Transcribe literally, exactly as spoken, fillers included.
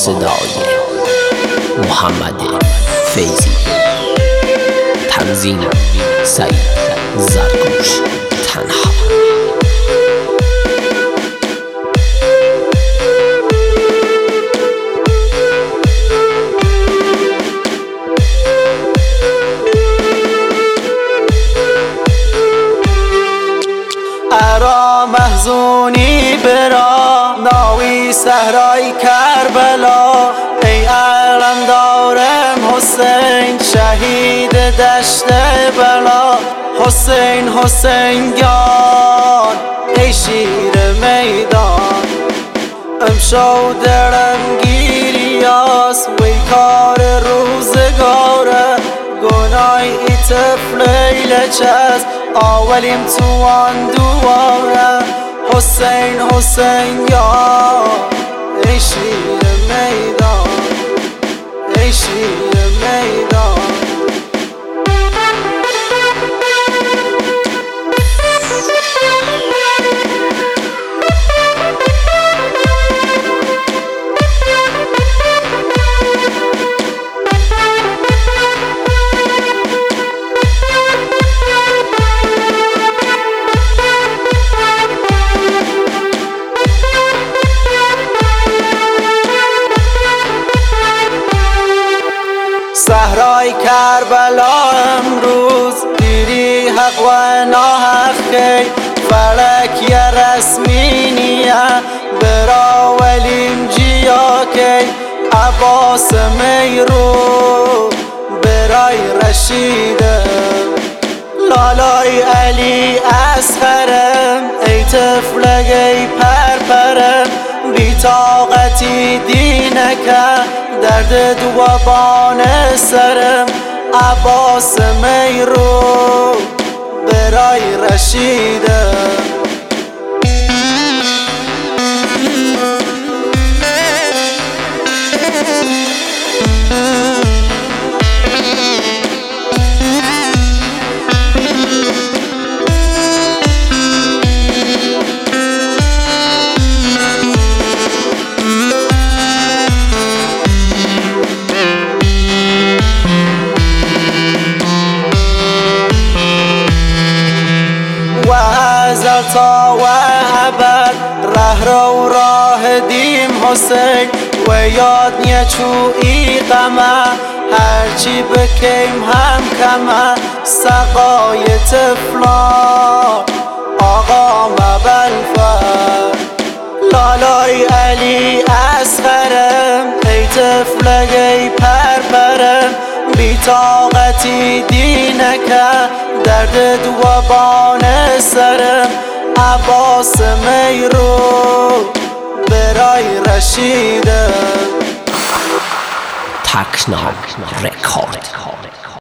صدای محمد فیضی، تنظیم سعید زرگوش تنها. ارا محزونی برا ناوی صحرای کربلا، ای علم دارم حسین شهید دشت بلا. حسین حسین یار ای شیر میدان، امشو درم گیریاس وی کار روزگاره. گنای ای طفل لچست آولیم تو آن دواره. حسین حسین یار ای شیر میدان، ای شیر میدان. صحرای کربلا امروز دیری حق و ناحق کی، فلک یا رسمی نیه برا ولیم جیا کی. عباس میرو برای رشیده، لالای علی اصغرم ای طفلگی پرپرم. بی طاقتی دینکه درد دوابان سرم. عباس میرو برای رشیده. تا و ابد ره رو راه دیم حسین، و یاد نیچوی غمه هرچی بکیم هم کمه. سقای طفلان آقا مبلفر، لالای علی اصغرم ای طفلگی پرپرم. بی طاقتی دینکه درد دوابان سرم. عباس میرو برای رشیده. تکنام رکورد.